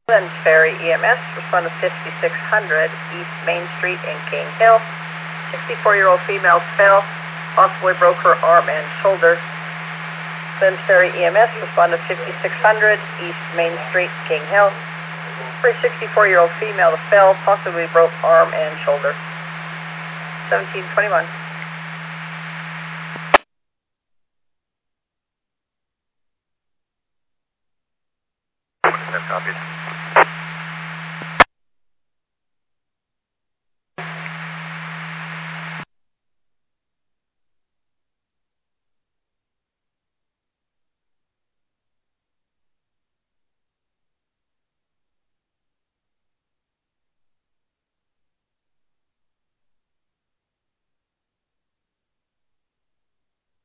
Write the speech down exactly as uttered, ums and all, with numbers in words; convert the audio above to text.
Lynn Ferry E M S, respond to fifty-six hundred East Main Street in King Hill. sixty-four-year-old female fell, possibly broke her arm and shoulder. Lynn Ferry E M S, respond to fifty-six hundred East Main Street, King Hill. For a sixty-four-year-old female fell, possibly broke arm and shoulder. seventeen twenty-one. Copies.